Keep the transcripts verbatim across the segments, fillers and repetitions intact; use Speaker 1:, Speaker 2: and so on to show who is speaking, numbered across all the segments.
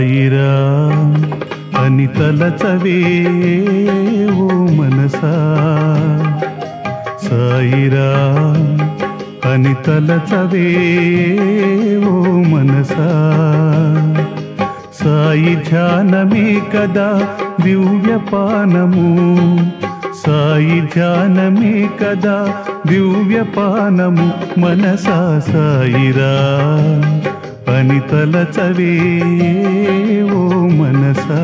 Speaker 1: సాయిరాం అని తలచవే ఓ మనసా సాయిరాం అని తలచవే ఓ మనసా సాయి ధ్యానమే కదా దివ్యపానము సాయి ధ్యానమే కదా దివ్యపానము మనసా సాయిరాం అని తలచవే ఓ మనసా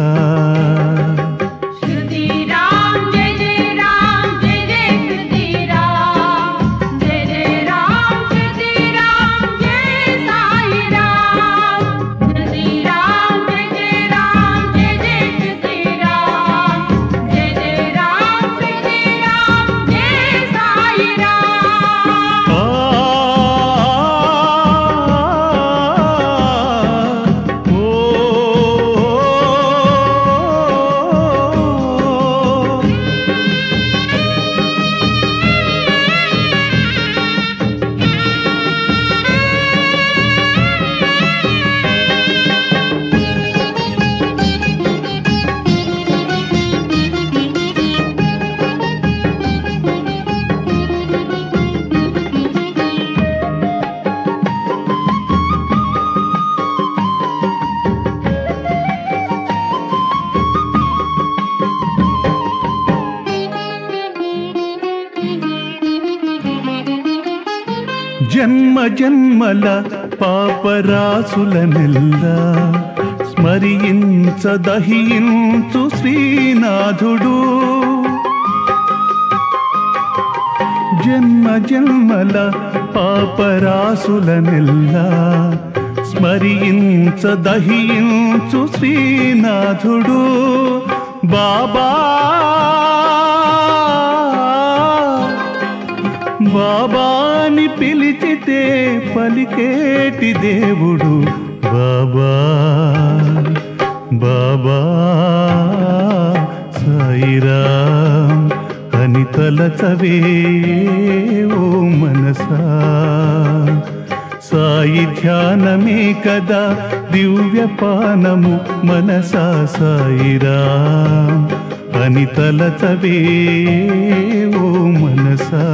Speaker 1: జన్మ జన్మల పాపరాసులనెల్లా స్మరించ దహించు శ్రీనాథుడు జన్మ జన్మల పాపరాసులనెల్లా స్మరించ దహించు శ్రీనాథుడు బాబా బాబాని పిలిచితే పలికేటి దేవుడు బాబా బాబా సాయిరాం అని తలచవే ఓ మనసా సాయి ధ్యానమే కదా దివ్యపానము మనసా సాయిరాం అని తలచవే ఓ మనసా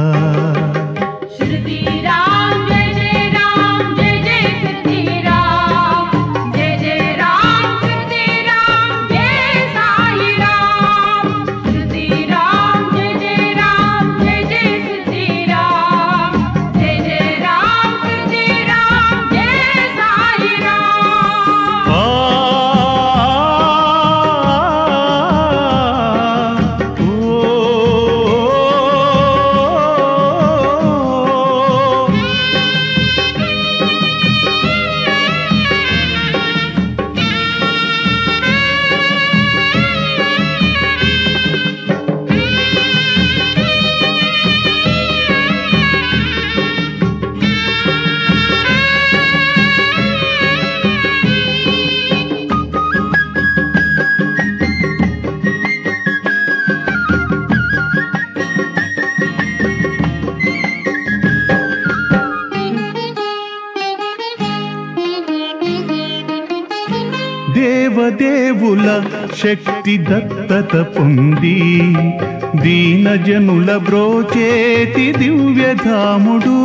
Speaker 1: దేవదేవుల శక్తి దత్తత పొంది దీనజనుల బ్రోచేతి దివ్యధాముడు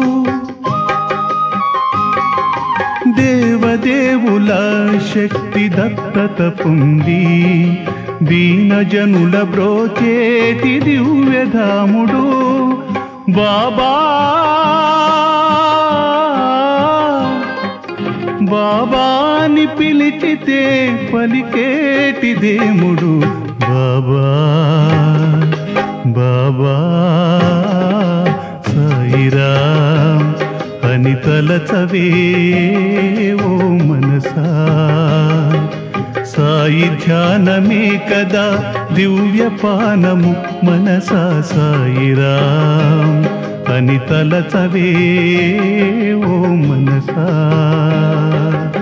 Speaker 1: దేవదేవుల శక్తి దత్తత పొంది దీనజనుల బ్రోచేతి దివ్యధాముడు బాబా బాబాని పిలిచితే పలికేటి దేవుడు బాబా బాబా సాయిరాం అని తలచవే ఓ మనసా సాయి ధ్యానమే కదా దివ్యపానము మనసా సాయిరాం అని తలచవే ఓ మనసా